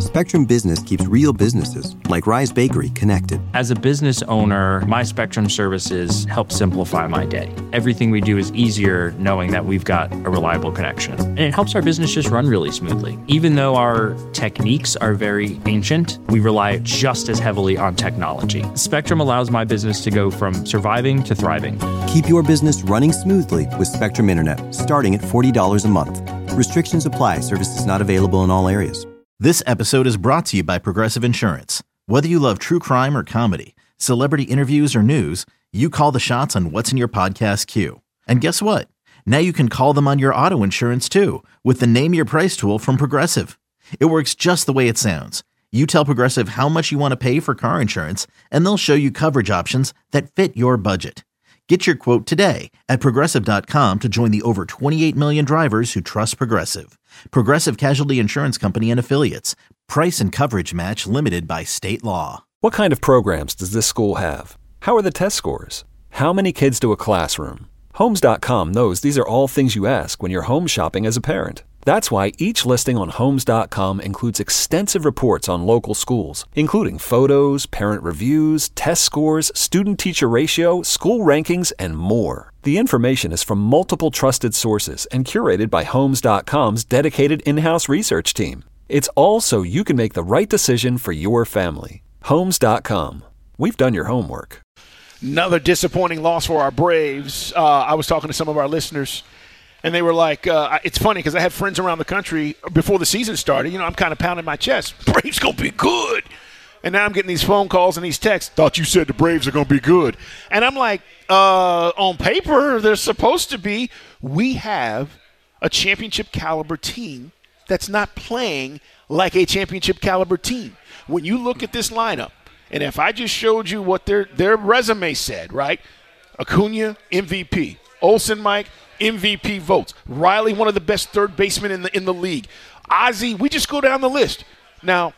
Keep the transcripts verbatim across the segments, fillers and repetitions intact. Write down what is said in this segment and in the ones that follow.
Spectrum Business keeps real businesses, like Rise Bakery, connected. As a business owner, my Spectrum services help simplify my day. Everything we do is easier knowing that we've got a reliable connection. And it helps our business just run really smoothly. Even though our techniques are very ancient, we rely just as heavily on technology. Spectrum allows my business to go from surviving to thriving. Keep your business running smoothly with Spectrum Internet, starting at forty dollars a month. Restrictions apply. Services not available in all areas. This episode is brought to you by Progressive Insurance. Whether you love true crime or comedy, celebrity interviews or news, you call the shots on what's in your podcast queue. And guess what? Now you can call them on your auto insurance too with the Name Your Price tool from Progressive. It works just the way it sounds. You tell Progressive how much you want to pay for car insurance, and they'll show you coverage options that fit your budget. Get your quote today at Progressive dot com to join the over twenty-eight million drivers who trust Progressive. Progressive Casualty Insurance Company and Affiliates. Price and coverage match limited by state law. What kind of programs does this school have? How are the test scores? How many kids to a classroom? Homes dot com knows these are all things you ask when you're home shopping as a parent. That's why each listing on Homes dot com includes extensive reports on local schools, including photos, parent reviews, test scores, student-teacher ratio, school rankings, and more. The information is from multiple trusted sources and curated by Homes dot com's dedicated in-house research team. It's all so you can make the right decision for your family. Homes dot com. We've done your homework. Another disappointing loss for our Braves. Uh, I was talking to some of our listeners, and they were like, uh, it's funny because I had friends around the country before the season started. You know, I'm kind of pounding my chest. Braves going to be good. And now I'm getting these phone calls and these texts. Thought you said the Braves are going to be good. And I'm like, uh, on paper, they're supposed to be. We have a championship caliber team that's not playing like a championship caliber team. When you look at this lineup, and if I just showed you what their their resume said, right? Acuna, M V P. Olsen Mike, M V P votes. Riley, one of the best third basemen in the in the league. Ozzie, we just go down the list. Now,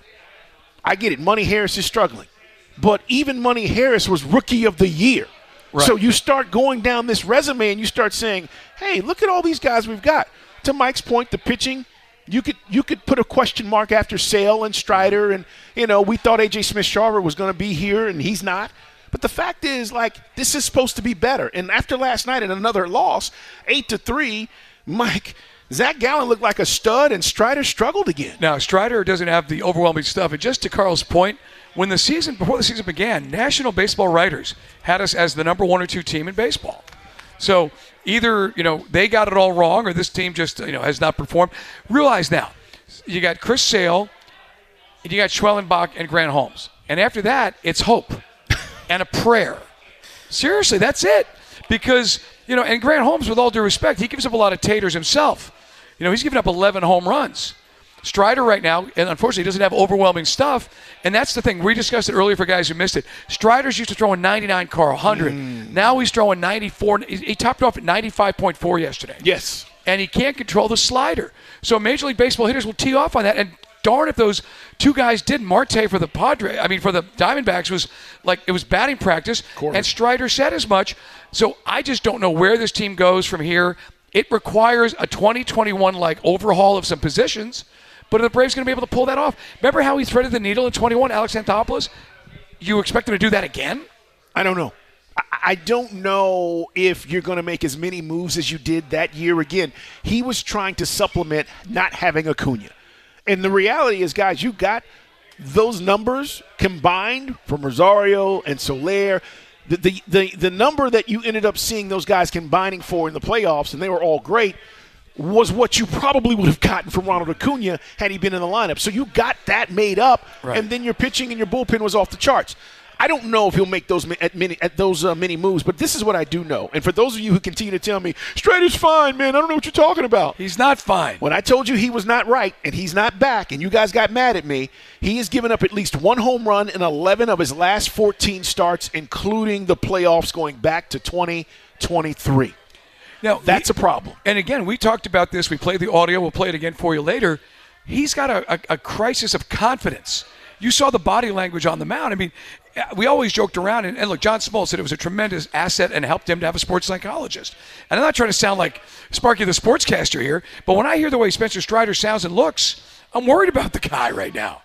I get it. Money Harris is struggling. But even Money Harris was rookie of the year. Right. So you start going down this resume and you start saying, hey, look at all these guys we've got. To Mike's point, the pitching, you could you could put a question mark after Sale and Strider. And, you know, we thought A J Smith-Shawver was going to be here, and he's not. But the fact is, like, this is supposed to be better. And after last night and another loss, eight to three, Mike, Zach Gallen looked like a stud, and Strider struggled again. Now, Strider doesn't have the overwhelming stuff. And just to Carl's point, when the season, before the season began, National Baseball Writers had us as the number one or two team in baseball. So either, you know, they got it all wrong, or this team just, you know, has not performed. Realize now, you got Chris Sale, and you got Schwellenbach and Grant Holmes. And after that, it's hope and a prayer. Seriously, that's it. Because, you know, and Grant Holmes, with all due respect, he gives up a lot of taters himself. You know, he's given up eleven home runs. Strider right now, and unfortunately, doesn't have overwhelming stuff. And that's the thing. We discussed it earlier for guys who missed it. Strider's used to throwing ninety-nine, Carl, one hundred. Mm. Now he's throwing ninety-four. He topped off at ninety-five point four yesterday. Yes. And he can't control the slider. So Major League Baseball hitters will tee off on that. And darn if those two guys did. Marte for the Padre, I mean for the Diamondbacks was like it was batting practice, and Strider said as much. So I just don't know where this team goes from here. It requires a twenty twenty-one like overhaul of some positions, but are the Braves going to be able to pull that off? Remember how he threaded the needle in twenty-one, Alex Anthopoulos? You expect him to do that again? I don't know. I don't know if you're going to make as many moves as you did that year again. He was trying to supplement not having Acuna. And the reality is, guys, you got those numbers combined from Rosario and Soler. The, the the the number that you ended up seeing those guys combining for in the playoffs, and they were all great, was what you probably would have gotten from Ronald Acuna had he been in the lineup. So you got that made up, right. And then your pitching and your bullpen was off the charts. I don't know if he'll make those at many at those uh, many moves, but this is what I do know. And for those of you who continue to tell me, Strider's fine, man, I don't know what you're talking about. He's not fine. When I told you he was not right and he's not back and you guys got mad at me, he has given up at least one home run in eleven of his last fourteen starts, including the playoffs going back to twenty twenty-three. Now, that's we, a problem. And again, we talked about this. We played the audio. We'll play it again for you later. He's got a, a, a crisis of confidence. You saw the body language on the mound. I mean, we always joked around, and, and look, John Smoltz said it was a tremendous asset and helped him to have a sports psychologist. And I'm not trying to sound like Sparky the sportscaster here, but when I hear the way Spencer Strider sounds and looks, I'm worried about the guy right now.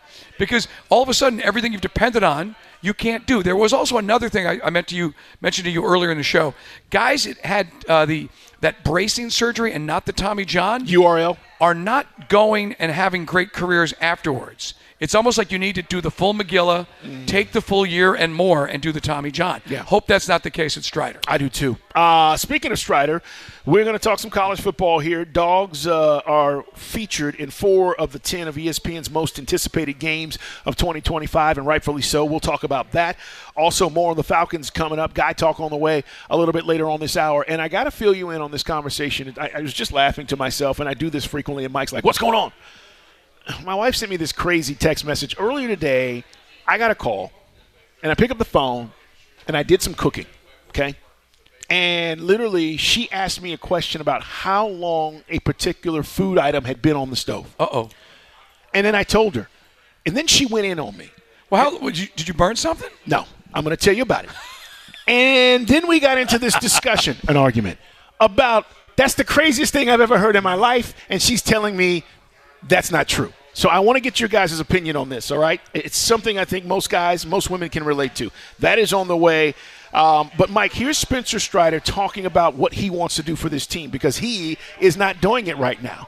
because all of a sudden everything you've depended on you can't do. There was also another thing I, I meant to you mentioned to you earlier in the show. Guys that had uh, the that bracing surgery and not the Tommy John U R L are not going and having great careers afterwards. It's almost like you need to do the full McGilla, mm. take the full year and more, and do the Tommy John. Yeah. Hope that's not the case at Strider. I do too. Uh, speaking of Strider, we're going to talk some college football here. Dogs uh, are featured in four of the ten of E S P N's most anticipated games of twenty twenty-five, and rightfully so. We'll talk about that. Also, more on the Falcons coming up. Guy talk on the way a little bit later on this hour. And I got to fill you in on this conversation. I, I was just laughing to myself, and I do this frequently, and Mike's like, what's going on? My wife sent me this crazy text message earlier today. I got a call, and I pick up the phone, and I did some cooking, okay? And literally, she asked me a question about how long a particular food item had been on the stove. Uh-oh. And then I told her. And then she went in on me. Well, how, did, you, did you burn something? No. I'm going to tell you about it. And then we got into this discussion, an argument, about that's the craziest thing I've ever heard in my life, and she's telling me that's not true. So I want to get your guys' opinion on this, all right? It's something I think most guys, most women can relate to. That is on the way. Um, but, Mike, here's Spencer Strider talking about what he wants to do for this team because he is not doing it right now.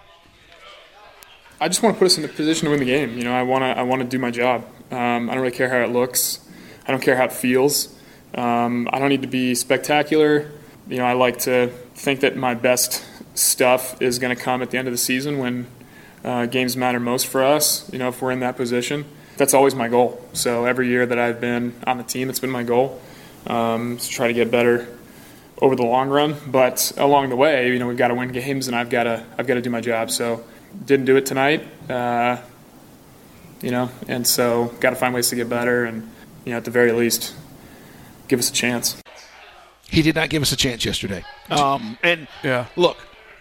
I just want to put us in a position to win the game. You know, I want to I want to do my job. Um, I don't really care how it looks. I don't care how it feels. Um, I don't need to be spectacular. You know, I like to think that my best stuff is going to come at the end of the season when uh, games matter most for us, you know, if we're in that position. That's always my goal. So every year that I've been on the team, it's been my goal um, to try to get better over the long run. But along the way, you know, we've got to win games, and I've got to I've got to do my job. So didn't do it tonight, uh, you know, and so got to find ways to get better and, you know, at the very least, give us a chance. He did not give us a chance yesterday. Um, and, yeah. look,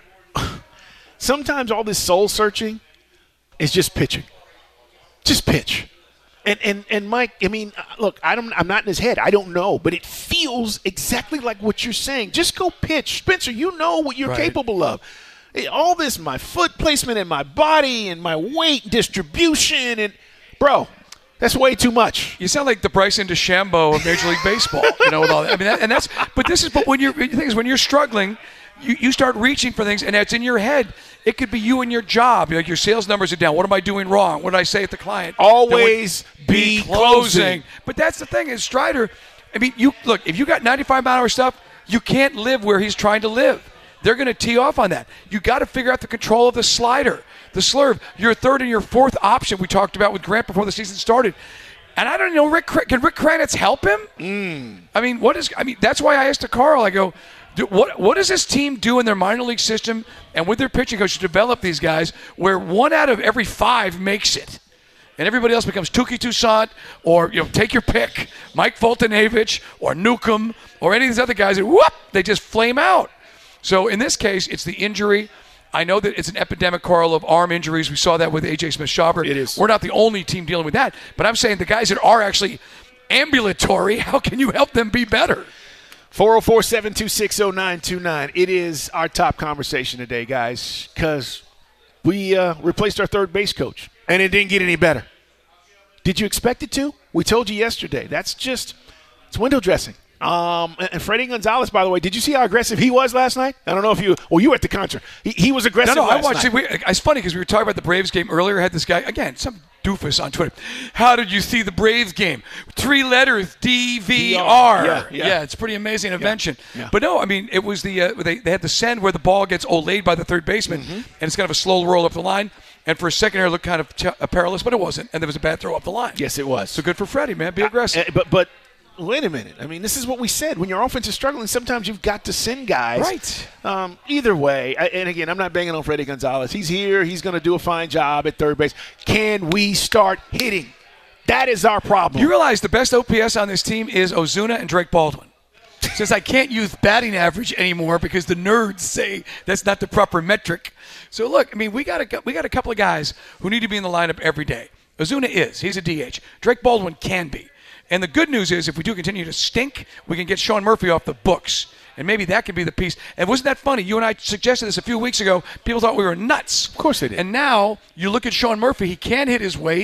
sometimes all this soul-searching is just pitching. Just pitch. And, and, and Mike, I mean, look, I don't, I'm not in his head. I don't know. But it feels exactly like what you're saying. Just go pitch. Spencer, you know what you're right. capable of. All this, my foot placement in my body and my weight distribution. And, bro, that's way too much. You sound like the Bryson DeChambeau of Major League Baseball, you know, with all that. I mean, that, and that's, but this is, but when you're, the thing is, when you're struggling, you, you start reaching for things, and it's in your head. It could be you and your job. You know, your sales numbers are down. What am I doing wrong? What did I say at the client? Always be, be closing. closing. But that's the thing is Strider, I mean, you look, if you got ninety-five mile an hour stuff, you can't live where he's trying to live. They're going to tee off on that. You got to figure out the control of the slider, the slurve. Your third and your fourth option we talked about with Grant before the season started. And I don't know, Rick. Can Rick Kranitz help him? Mm. I mean, what is? I mean, that's why I asked to Carl. I go, do, what what does this team do in their minor league system and with their pitching coach to develop these guys where one out of every five makes it, and everybody else becomes Tuki Toussaint or you know, take your pick, Mike Foltynewicz or Newcomb or any of these other guys, and whoop, they just flame out. So in this case, it's the injury. I know that it's an epidemic, Carl, of arm injuries. We saw that with A J Smith-Shawver. It is. We're not the only team dealing with that. But I'm saying the guys that are actually ambulatory, how can you help them be better? four oh four, seven two six, oh nine two nine. It is our top conversation today, guys, because we uh, replaced our third base coach, and it didn't get any better. Did you expect it to? We told you yesterday. That's just – it's window dressing. Um, and Freddie Gonzalez, by the way, did you see how aggressive he was last night? I don't know if you – well, you were at the concert. He, he was aggressive No, no, last I watched night. it. We, it's funny because we were talking about the Braves game earlier. I had this guy, again, some doofus on Twitter. How did you see the Braves game? Three letters, D V R. Yeah, yeah. yeah, it's a pretty amazing invention. Yeah. But no, I mean, it was the uh, – they, they had the send where the ball gets olayed by the third baseman, mm-hmm. and it's kind of a slow roll up the line. And for a second there, it looked kind of t- uh, perilous, but it wasn't. And there was a bad throw up the line. Yes, it was. So good for Freddie, man. Be aggressive. Uh, but but wait a minute. I mean, this is what we said. When your offense is struggling, sometimes you've got to send guys. Right. Um, either way, I, and again, I'm not banging on Freddie Gonzalez. He's here. He's going to do a fine job at third base. Can we start hitting? That is our problem. You realize the best O P S on this team is Ozuna and Drake Baldwin. Since I can't use batting average anymore because the nerds say that's not the proper metric. So look, I mean, we got a we got a couple of guys who need to be in the lineup every day. Ozuna is. He's a D H. Drake Baldwin can be. And the good news is if we do continue to stink, we can get Sean Murphy off the books. And maybe that could be the piece. And wasn't that funny? You and I suggested this a few weeks ago. People thought we were nuts. Of course they did. And now you look at Sean Murphy. He can hit his weight.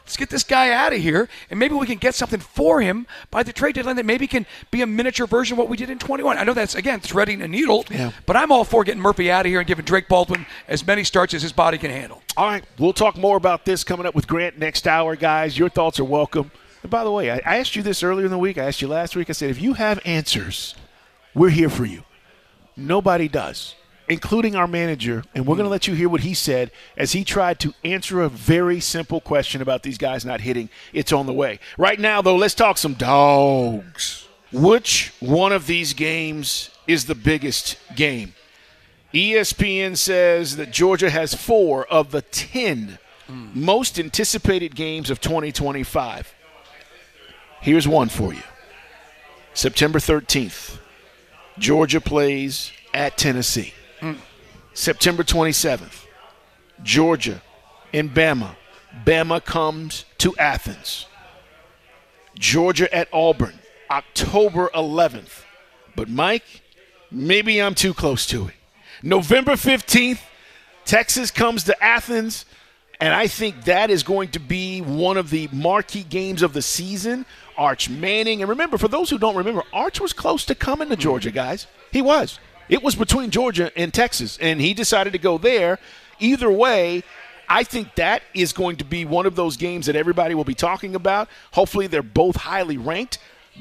let's get this guy out of here, and maybe we can get something for him by the trade deadline that maybe can be a miniature version of what we did in twenty-one. I know that's, again, threading a needle, yeah. but I'm all for getting Murphy out of here and giving Drake Baldwin as many starts as his body can handle. All right, we'll talk more about this coming up with Grant next hour, guys. Your thoughts are welcome. And by the way, I, I asked you this earlier in the week. I asked you last week. I said, if you have answers, we're here for you. Nobody does, including our manager, and we're going to let you hear what he said as he tried to answer a very simple question about these guys not hitting. It's on the way. Right now, though, let's talk some dogs. Which one of these games is the biggest game? E S P N says that Georgia has four of the ten mm. most anticipated games of twenty twenty-five. Here's one for you. September thirteenth, Georgia plays at Tennessee. Mm. September twenty-seventh, Georgia and Bama. Bama comes to Athens. Georgia at Auburn, October eleventh. But, Mike, maybe I'm too close to it. November fifteenth, Texas comes to Athens, and I think that is going to be one of the marquee games of the season. Arch Manning. And remember, for those who don't remember, Arch was close to coming to Georgia, guys. He was. It was between Georgia and Texas, and he decided to go there. Either way, I think that is going to be one of those games that everybody will be talking about. Hopefully they're both highly ranked.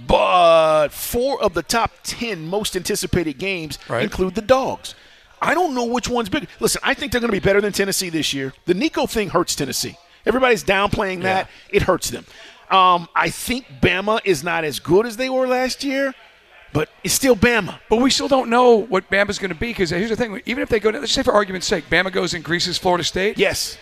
But four of the top ten most anticipated games right. include the dogs. I don't know which one's bigger. Listen, I think they're going to be better than Tennessee this year. The Nico thing hurts Tennessee. Everybody's downplaying that. Yeah. It hurts them. Um, I think Bama is not as good as they were last year, but it's still Bama. But we still don't know what Bama's going to be because here's the thing. Even if they go – let's say for argument's sake, Bama goes and greases Florida State. Yes.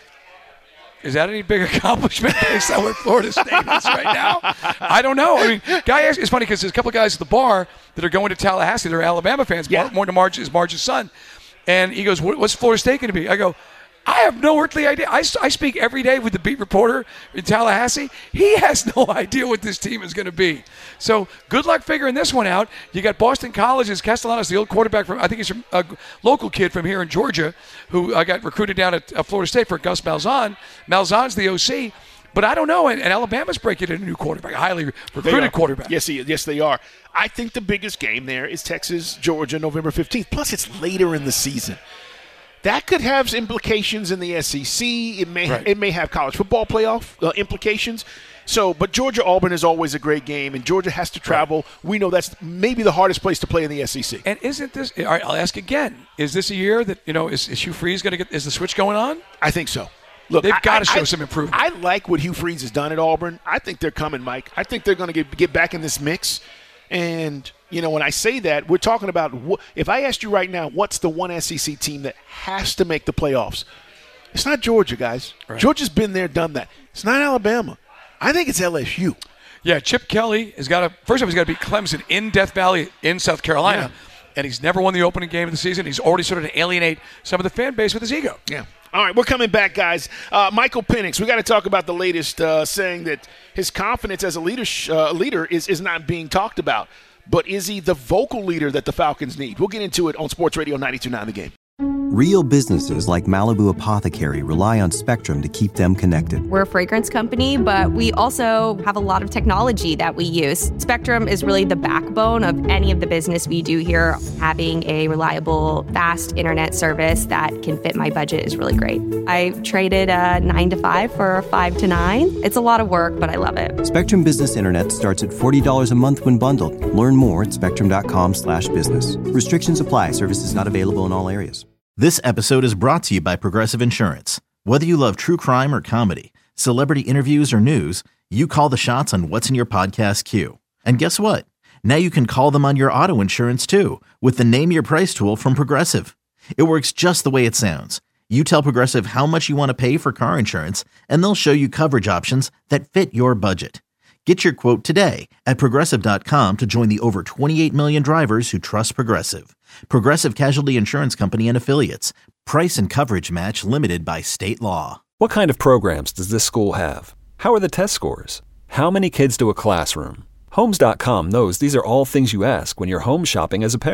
Is that any big accomplishment based on where Florida State is right now? I don't know. I mean, guy asked, it's funny because there's a couple of guys at the bar that are going to Tallahassee. They're Alabama fans. Yeah. More to Marge is Marge's son. And he goes, what's Florida State going to be? I go, I have no earthly idea. I, I speak every day with the beat reporter in Tallahassee. He has no idea what this team is going to be. So good luck figuring this one out. You got Boston College's Castellanos, the old quarterback from, I think he's from a local kid from here in Georgia, who I got recruited down at uh, Florida State for Gus Malzahn. Malzahn's the O C. But I don't know, and, and Alabama's breaking in a new quarterback, a highly recruited quarterback. Yes, he, yes, they are. I think the biggest game there is Texas, Georgia, November fifteenth. Plus, it's later in the season. That could have implications in the S E C. It may right. it may have college football playoff uh, implications. So, but Georgia-Auburn is always a great game, and Georgia has to travel. Right. We know that's maybe the hardest place to play in the S E C. And isn't this – all right, I'll ask again. Is this a year that, you know, is, is Hugh Freeze going to get – is the switch going on? I think so. Look, they've got to show I, some improvement. I like what Hugh Freeze has done at Auburn. I think they're coming, Mike. I think they're going to get get back in this mix. And, you know, when I say that, we're talking about – if I asked you right now, what's the one S E C team that has to make the playoffs? It's not Georgia, guys. Right. Georgia's been there, done that. It's not Alabama. I think it's L S U. Yeah, Chip Kelly has got to – first off, he's got to beat Clemson in Death Valley in South Carolina. Yeah. And he's never won the opening game of the season. He's already started to alienate some of the fan base with his ego. Yeah. All right, we're coming back, guys. Uh, Michael Penix, we got to talk about the latest uh, saying that his confidence as a leader, uh, leader is, is not being talked about. But is he the vocal leader that the Falcons need? We'll get into it on Sports Radio ninety-two point nine The Game. Real businesses like Malibu Apothecary rely on Spectrum to keep them connected. We're a fragrance company, but we also have a lot of technology that we use. Spectrum is really the backbone of any of the business we do here. Having a reliable, fast internet service that can fit my budget is really great. I traded a nine to five for a five to nine. It's a lot of work, but I love it. Spectrum Business Internet starts at forty dollars a month when bundled. Learn more at spectrum.com slash business. Restrictions apply. Services not available in all areas. This episode is brought to you by Progressive Insurance. Whether you love true crime or comedy, celebrity interviews or news, you call the shots on what's in your podcast queue. And guess what? Now you can call them on your auto insurance too with the Name Your Price tool from Progressive. It works just the way it sounds. You tell Progressive how much you want to pay for car insurance, and they'll show you coverage options that fit your budget. Get your quote today at Progressive dot com to join the over twenty-eight million drivers who trust Progressive. Progressive Casualty Insurance Company and Affiliates. Price and coverage match limited by state law. What kind of programs does this school have? How are the test scores? How many kids do a classroom? Homes dot com knows these are all things you ask when you're home shopping as a parent.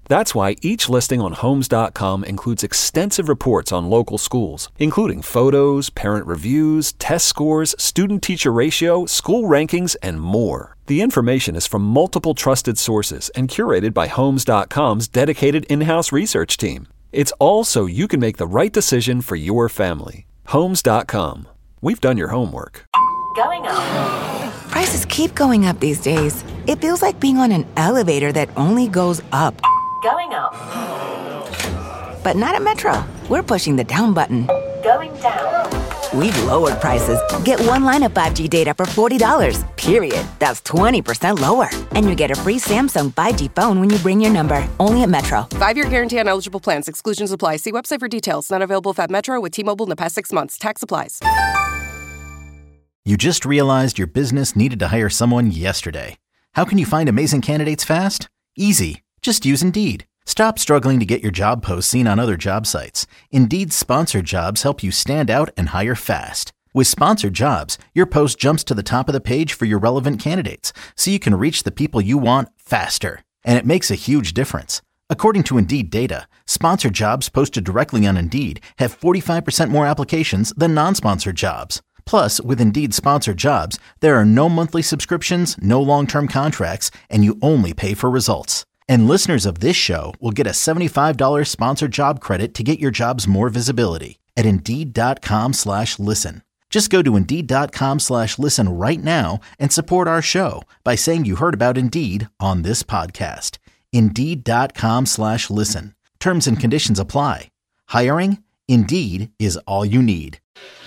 That's why each listing on Homes dot com includes extensive reports on local schools, including photos, parent reviews, test scores, student-teacher ratio, school rankings, and more. The information is from multiple trusted sources and curated by Homes dot com's dedicated in-house research team. It's all so you can make the right decision for your family. Homes dot com. We've done your homework. Going up. Prices keep going up these days. It feels like being on an elevator that only goes up. Going up. But not at Metro. We're pushing the down button. Going down. We've lowered prices. Get one line of five G data for forty dollars, period. That's twenty percent lower. And you get a free Samsung five G phone when you bring your number. Only at Metro. Five-year guarantee on eligible plans. Exclusions apply. See website for details. Not available at Metro with T-Mobile in the past six months. Tax applies. You just realized your business needed to hire someone yesterday. How can you find amazing candidates fast? Easy. Just use Indeed. Stop struggling to get your job posts seen on other job sites. Indeed's sponsored jobs help you stand out and hire fast. With sponsored jobs, your post jumps to the top of the page for your relevant candidates, so you can reach the people you want faster. And it makes a huge difference. According to Indeed data, sponsored jobs posted directly on Indeed have forty-five percent more applications than non-sponsored jobs. Plus, with Indeed sponsored jobs, there are no monthly subscriptions, no long-term contracts, and you only pay for results. And listeners of this show will get a seventy-five dollars sponsored job credit to get your jobs more visibility at Indeed.com slash listen. Just go to Indeed.com slash listen right now and support our show by saying you heard about Indeed on this podcast. Indeed.com slash listen. Terms and conditions apply. Hiring? Indeed is all you need.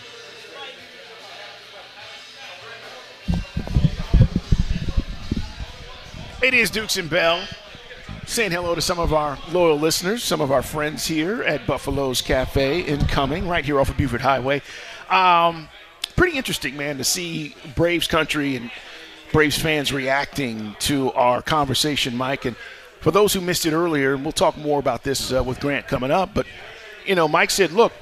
It is Dukes and Bell. Saying hello to some of our loyal listeners, some of our friends here at Buffalo's Cafe incoming, right here off of Buford Highway. Um, pretty interesting, man, to see Braves country and Braves fans reacting to our conversation, Mike. And for those who missed it earlier, and we'll talk more about this uh, with Grant coming up, but, you know, Mike said, look,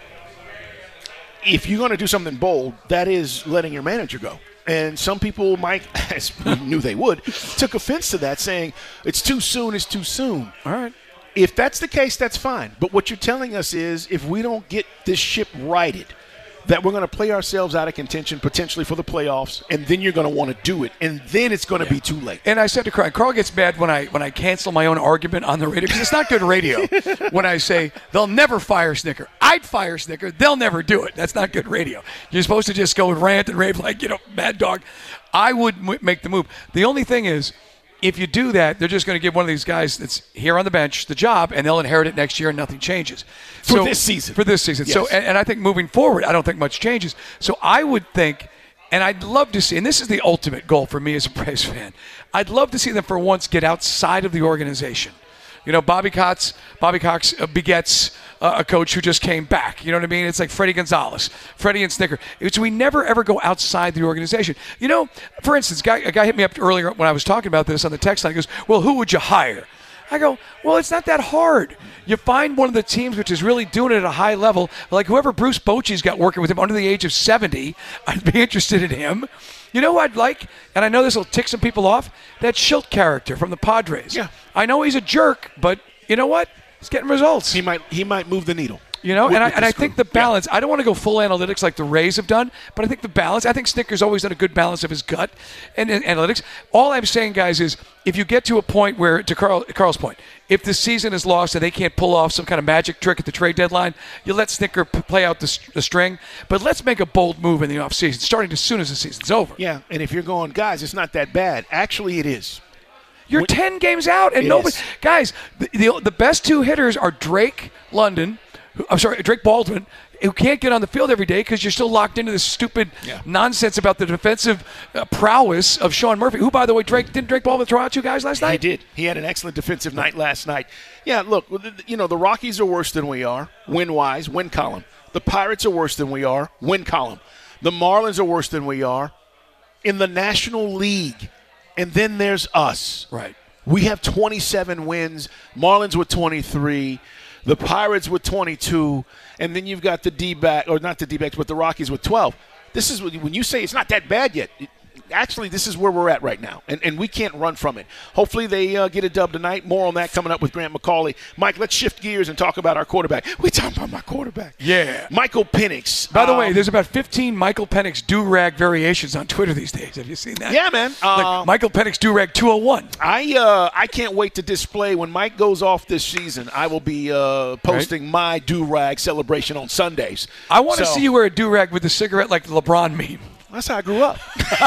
if you're going to do something bold, that is letting your manager go. And some people, Mike, as we knew they would, took offense to that, saying it's too soon, it's too soon. All right. If that's the case, that's fine. But what you're telling us is if we don't get this ship righted, that we're going to play ourselves out of contention potentially for the playoffs, and then you're going to want to do it, and then it's going to yeah. be too late. And I said to Carl, Carl gets mad when I when I cancel my own argument on the radio because it's not good radio when I say they'll never fire Snicker. I'd fire Snicker. They'll never do it. That's not good radio. You're supposed to just go and rant and rave like, you know, mad dog. I would m- make the move. The only thing is, if you do that, they're just going to give one of these guys that's here on the bench the job, and they'll inherit it next year, and nothing changes. For so, this season. For this season. Yes. So, and, and I think moving forward, I don't think much changes. So I would think, and I'd love to see, and this is the ultimate goal for me as a Braves fan, I'd love to see them for once get outside of the organization. You know, Bobby Cox, Bobby Cox uh, begets uh, a coach who just came back. You know what I mean? It's like Freddie Gonzalez, Freddie and Snicker. It's we never ever go outside the organization. You know, for instance, guy, a guy hit me up earlier when I was talking about this on the text line. He goes, "Well, who would you hire?" I go, "Well, it's not that hard. You find one of the teams which is really doing it at a high level, like whoever Bruce Bochy's got working with him under the age of seventy. I'd be interested in him." You know who I'd like, and I know this will tick some people off, that Schilt character from the Padres. Yeah. I know he's a jerk, but you know what? He's getting results. He might he might move the needle. You know, with, and I with and I think the balance, yeah. I don't want to go full analytics like the Rays have done, but I think the balance, I think Snicker's always done a good balance of his gut and, and analytics. All I'm saying, guys, is if you get to a point where, to Carl, Carl's point, if the season is lost and they can't pull off some kind of magic trick at the trade deadline, you let Snicker p- play out the, the string. But let's make a bold move in the offseason, starting as soon as the season's over. Yeah, and if you're going, guys, it's not that bad. Actually, it is. You're when, ten games out, and nobody is. Guys, the, the the best two hitters are Drake London, who, I'm sorry, Drake Baldwin, who can't get on the field every day because you're still locked into this stupid yeah. nonsense about the defensive uh, prowess of Sean Murphy, who, by the way, Drake didn't Drake Baldwin throw out two guys last night? He did. He had an excellent defensive night last night. Yeah, look, you know, the Rockies are worse than we are, win-wise, win column. The Pirates are worse than we are, win column. The Marlins are worse than we are in the National League. And then there's us. Right. We have twenty-seven wins. Marlins with twenty-three. The Pirates with twenty-two. And then you've got the D-back, or not the D-backs, but the Rockies with twelve. This is when you say it's not that bad yet. actually, this is where we're at right now, and, and we can't run from it. Hopefully they uh, get a dub tonight. More on that coming up with Grant McCauley. Mike, let's shift gears and talk about our quarterback. We're talking about my quarterback. Yeah. Michael Penix. By the um, way, there's about fifteen Michael Penix do-rag variations on Twitter these days. Have you seen that? Yeah, man. Uh, like Michael Penix do-rag two oh one. I uh, I can't wait to display when Mike goes off this season. I will be uh, posting right. my do-rag celebration on Sundays. I want to so, see you wear a do-rag with a cigarette like the LeBron meme. That's how I grew up.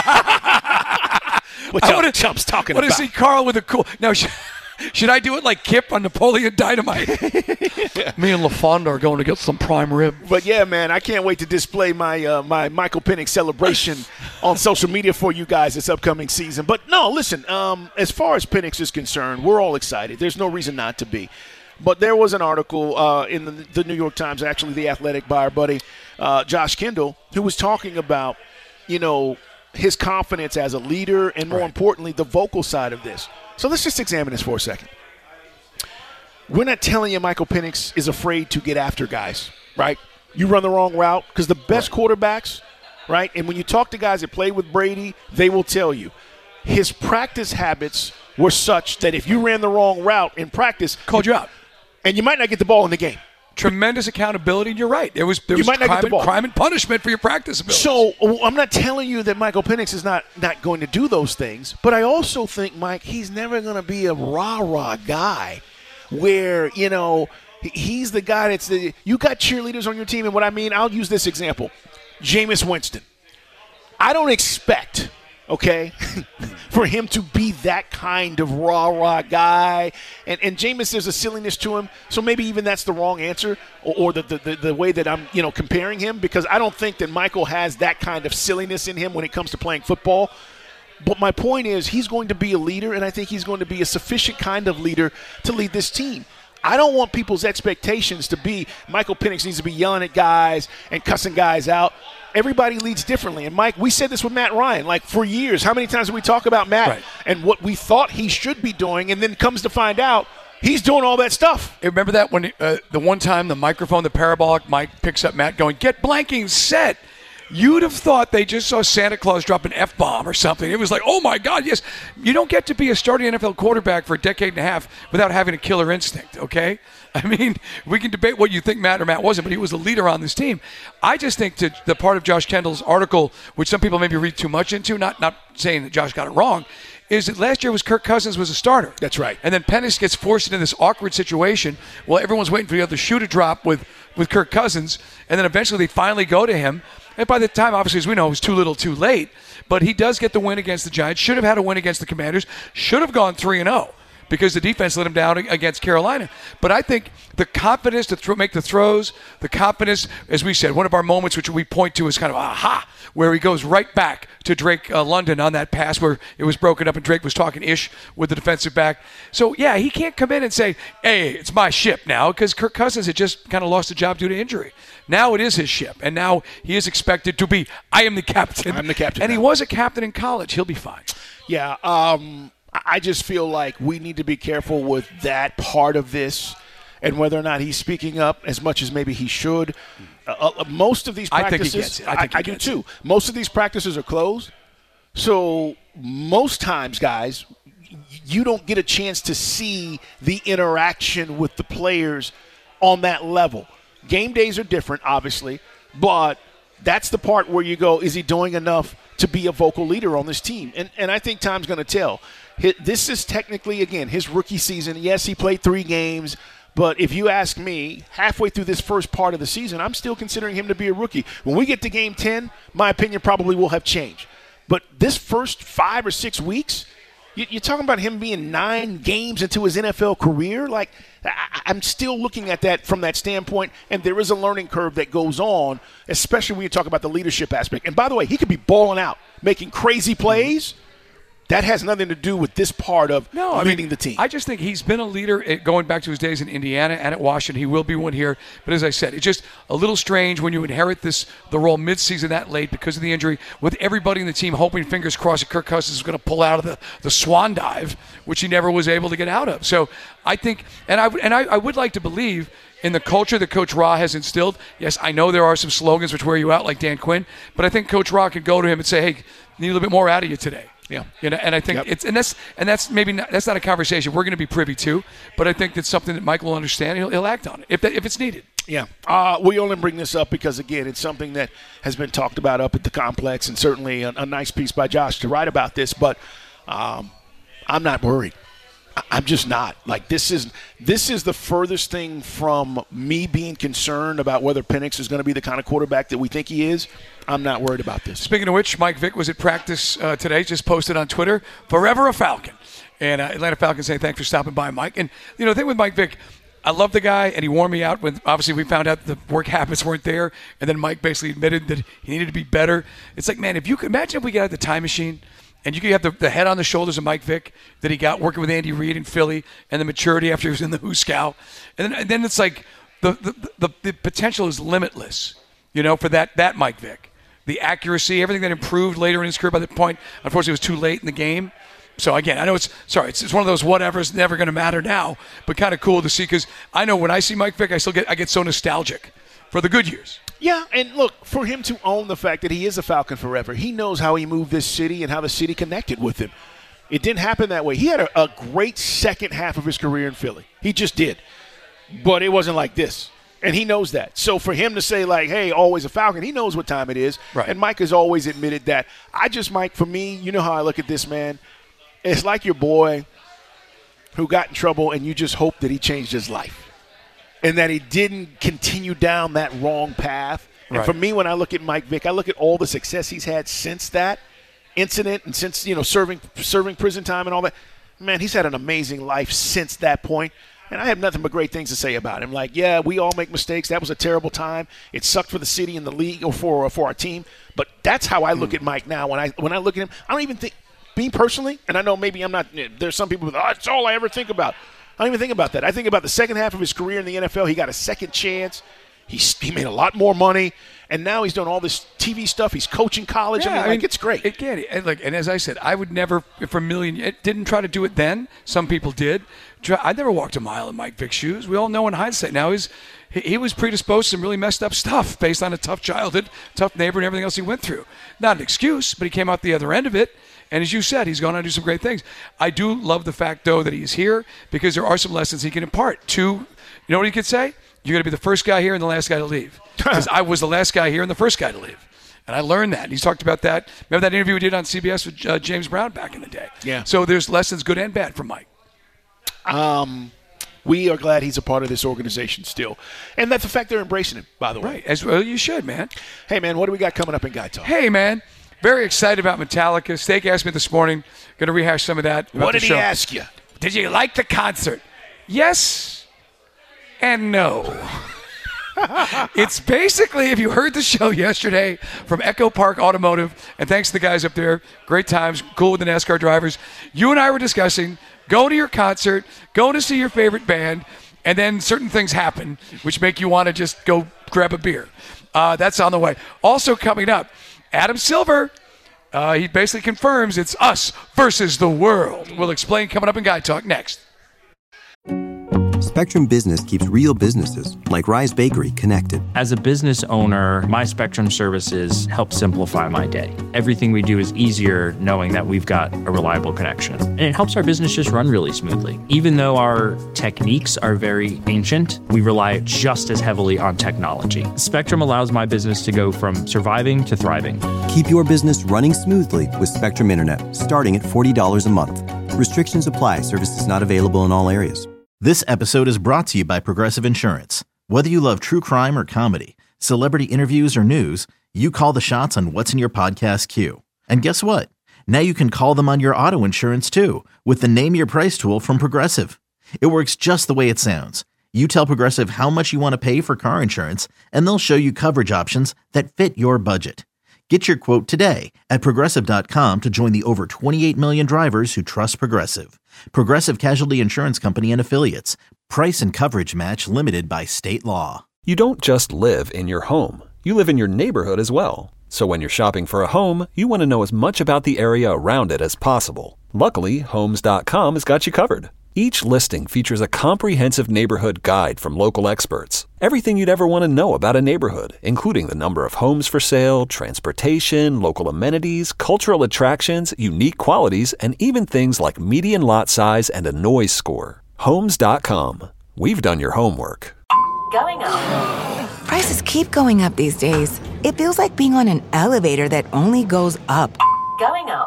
What I y'all wanna, chumps talking I about? I want to see Carl with a cool. Now, should, should I do it like Kip on Napoleon Dynamite? yeah. Me and LaFonda are going to get some prime rib. But yeah, man, I can't wait to display my uh, my Michael Penix celebration on social media for you guys this upcoming season. But no, listen, um, as far as Penix is concerned, we're all excited. There's no reason not to be. But there was an article uh, in the, the New York Times, actually The Athletic, by our buddy uh, Josh Kendall, who was talking about, you know, his confidence as a leader and, more right. importantly, the vocal side of this. So let's just examine this for a second. We're not telling you Michael Penix is afraid to get after guys, right? You run the wrong route because the best right. quarterbacks, right, and when you talk to guys that played with Brady, they will tell you his practice habits were such that if you ran the wrong route in practice, called you out. And you might not get the ball in the game. Tremendous accountability, and you're right. There was, there you was might not crime, get the ball. And, crime and punishment for your practice abilities. So I'm not telling you that Michael Penix is not, not going to do those things, but I also think, Mike, he's never going to be a rah-rah guy where, you know, he's the guy that's the – you got cheerleaders on your team, and what I mean, I'll use this example. Jameis Winston. I don't expect – okay, for him to be that kind of rah-rah guy. And, and Jameis, there's a silliness to him, so maybe even that's the wrong answer or, or the, the, the way that I'm, you know, comparing him, because I don't think that Michael has that kind of silliness in him when it comes to playing football. But my point is he's going to be a leader, and I think he's going to be a sufficient kind of leader to lead this team. I don't want people's expectations to be Michael Penix needs to be yelling at guys and cussing guys out. Everybody leads differently. And, Mike, we said this with Matt Ryan, like, for years. How many times did we talk about Matt right. and what we thought he should be doing, and then comes to find out he's doing all that stuff? Remember that when uh, the one time the microphone, the parabolic mic picks up Matt going, get blanking set. You'd have thought they just saw Santa Claus drop an F-bomb or something. It was like, oh, my God, yes. You don't get to be a starting N F L quarterback for a decade and a half without having a killer instinct, okay? I mean, we can debate what you think Matt or Matt wasn't, but he was a leader on this team. I just think to the part of Josh Kendall's article, which some people maybe read too much into, not not saying that Josh got it wrong, is that last year was Kirk Cousins was a starter. That's right. And then Penix gets forced into this awkward situation while everyone's waiting for the other shoe to drop with, with Kirk Cousins, and then eventually they finally go to him. And by the time, obviously, as we know, it was too little too late, but he does get the win against the Giants, should have had a win against the Commanders, should have gone three and oh. Because the defense let him down against Carolina. But I think the confidence to throw, make the throws, the confidence, as we said, one of our moments which we point to is kind of aha, where he goes right back to Drake uh, London on that pass where it was broken up and Drake was talking ish with the defensive back. So, yeah, he can't come in and say, hey, it's my ship now, because Kirk Cousins had just kind of lost the job due to injury. Now it is his ship, and now he is expected to be, I am the captain. I'm the captain. And now. he was a captain in college. He'll be fine. Yeah, um... I just feel like we need to be careful with that part of this and whether or not he's speaking up as much as maybe he should. Uh, uh, most of these practices, I think he gets it. I, think I, he I do gets too. it. Most of these practices are closed. So most times, guys, you don't get a chance to see the interaction with the players on that level. Game days are different, obviously, but that's the part where you go, is he doing enough to be a vocal leader on this team? And and I think time's going to tell. This is technically, again, his rookie season. Yes, he played three games, but if you ask me, halfway through this first part of the season, I'm still considering him to be a rookie. When we get to game ten, my opinion probably will have changed. But this first five or six weeks, you're talking about him being nine games into his N F L career? Like, I'm still looking at that from that standpoint, and there is a learning curve that goes on, especially when you talk about the leadership aspect. And by the way, he could be balling out, making crazy plays, That has nothing to do with this part of no, I leading mean, the team. I just think he's been a leader at, going back to his days in Indiana and at Washington. He will be one here. But as I said, it's just a little strange when you inherit this the role midseason that late because of the injury, with everybody in the team hoping, fingers crossed, that Kirk Cousins is going to pull out of the, the swan dive, which he never was able to get out of. So I think, and I and I, I would like to believe in the culture that Coach Ra has instilled. Yes, I know there are some slogans which wear you out, like Dan Quinn, but I think Coach Ra could go to him and say, "Hey, need a little bit more out of you today." Yeah, you know, and I think yep. it's and that's and that's maybe not, that's not a conversation we're going to be privy to, but I think that's something that Michael will understand. He'll, he'll act on it if that, if it's needed. Yeah, uh, we only bring this up because again, it's something that has been talked about up at the complex, and certainly a, a nice piece by Josh to write about this. But um, I'm not worried. I'm just not. Like this is this is the furthest thing from me being concerned about whether Penix is going to be the kind of quarterback that we think he is. I'm not worried about this. Speaking of which, Mike Vick was at practice uh, today, just posted on Twitter, forever a Falcon. And uh, Atlanta Falcons saying thanks for stopping by, Mike. And, you know, the thing with Mike Vick, I love the guy, and he wore me out when obviously we found out the work habits weren't there, and then Mike basically admitted that he needed to be better. It's like, man, if you could imagine if we got the time machine and you could have the, the head on the shoulders of Mike Vick that he got working with Andy Reid in Philly, and the maturity after he was in the Hooskow. And then, and then it's like the, the, the, the potential is limitless, you know, for that, that Mike Vick. The accuracy, everything that improved later in his career by the point, unfortunately, it was too late in the game. So, again, I know it's – sorry, it's, it's one of those whatever's never going to matter now, but kind of cool to see because I know when I see Mike Vick, I still get I get so nostalgic for the good years. Yeah, and look, for him to own the fact that he is a Falcon forever, he knows how he moved this city and how the city connected with him. It didn't happen that way. He had a, a great second half of his career in Philly. He just did. But it wasn't like this. And he knows that. So for him to say, like, hey, always a Falcon, he knows what time it is. Right. And Mike has always admitted that. I just, Mike, for me, you know how I look at this, man. It's like your boy who got in trouble and you just hope that he changed his life and that he didn't continue down that wrong path. And right. for me, when I look at Mike Vick, I look at all the success he's had since that incident and since, you know, serving serving prison time and all that. Man, he's had an amazing life since that point. And I have nothing but great things to say about him. Like, yeah, we all make mistakes. That was a terrible time. It sucked for the city and the league or for for our team. But that's how I look mm. at Mike now. When I when I look at him, I don't even think, me personally, and I know maybe I'm not, there's some people, oh, that's all I ever think about. I don't even think about that. I think about the second half of his career in the N F L. He got a second chance. He, he made a lot more money. And now he's doing all this T V stuff. He's coaching college. Yeah, I mean, I like, mean, it's great. It can. And, like, and as I said, I would never, for a million, it didn't try to do it then. Some people did. I never walked a mile in Mike Vick's shoes. We all know in hindsight now he's, he, he was predisposed to some really messed up stuff based on a tough childhood, tough neighbor, and everything else he went through. Not an excuse, but he came out the other end of it. And as you said, he's gone on to do some great things. I do love the fact, though, that he's here because there are some lessons he can impart to, you know what he could say? You're going to be the first guy here and the last guy to leave. Because I was the last guy here and the first guy to leave. And I learned that. And he's talked about that. Remember that interview we did on C B S with uh, James Brown back in the day? Yeah. So there's lessons, good and bad, from Mike. Um, we are glad he's a part of this organization still. And that's the fact they're embracing him, by the way. Right. As well you should, man. Hey, man, what do we got coming up in Guy Talk? Hey, man. Very excited about Metallica. Steak asked me this morning. Going to rehash some of that. What did he show. ask you? Did you like the concert? Yes and no. It's basically, if you heard the show yesterday from Echo Park Automotive, and thanks to the guys up there, great times, cool with the NASCAR drivers, you and I were discussing going to your concert, going to see your favorite band, and then certain things happen which make you want to just go grab a beer. Uh, that's on the way. Also coming up, Adam Silver, uh, he basically confirms it's us versus the world. We'll explain coming up in Guy Talk next. Spectrum Business keeps real businesses, like Rise Bakery, connected. As a business owner, my Spectrum services help simplify my day. Everything we do is easier knowing that we've got a reliable connection. And it helps our business just run really smoothly. Even though our techniques are very ancient, we rely just as heavily on technology. Spectrum allows my business to go from surviving to thriving. Keep your business running smoothly with Spectrum Internet, starting at forty dollars a month. Restrictions apply. Services not available in all areas. This episode is brought to you by Progressive Insurance. Whether you love true crime or comedy, celebrity interviews or news, you call the shots on what's in your podcast queue. And guess what? Now you can call them on your auto insurance too with the Name Your Price tool from Progressive. It works just the way it sounds. You tell Progressive how much you want to pay for car insurance, and they'll show you coverage options that fit your budget. Get your quote today at Progressive dot com to join the over twenty-eight million drivers who trust Progressive. Progressive Casualty Insurance Company and Affiliates. Price and coverage match limited by state law. You don't just live in your home. You live in your neighborhood as well. So when you're shopping for a home, you want to know as much about the area around it as possible. Luckily, Homes dot com has got you covered. Each listing features a comprehensive neighborhood guide from local experts. Everything you'd ever want to know about a neighborhood, including the number of homes for sale, transportation, local amenities, cultural attractions, unique qualities, and even things like median lot size and a noise score. Homes dot com. We've done your homework. Going up. Prices keep going up these days. It feels like being on an elevator that only goes up. Going up.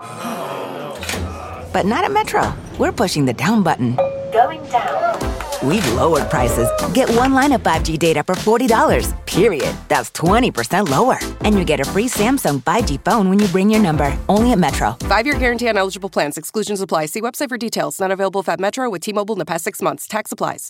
But not at Metro. We're pushing the down button. Going down. We've lowered prices. Get one line of five G data for forty dollars, period. That's twenty percent lower. And you get a free Samsung five G phone when you bring your number. Only at Metro. Five-year guarantee on eligible plans. Exclusions apply. See website for details. Not available at Metro with T-Mobile in the past six months. Tax applies.